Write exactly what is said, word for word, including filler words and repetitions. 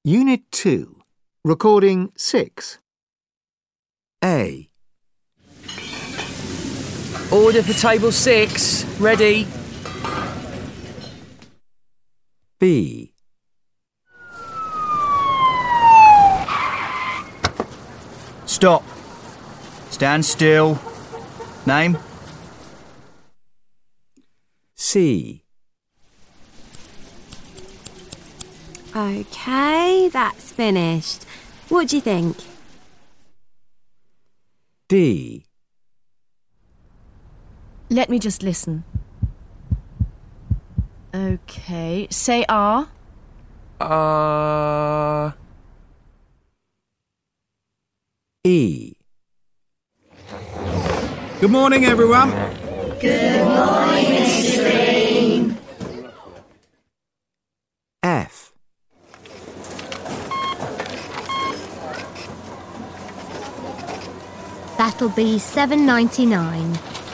Unit two. Recording six. A. Order for table six. Ready. B. Stop. Stand still. Name? C. OK, that's finished. What do you think? D. Let me just listen. OK, say R. Uh... E. Good morning, everyone. Good morning, Mister Green. F. That'll be seven ninety-nine.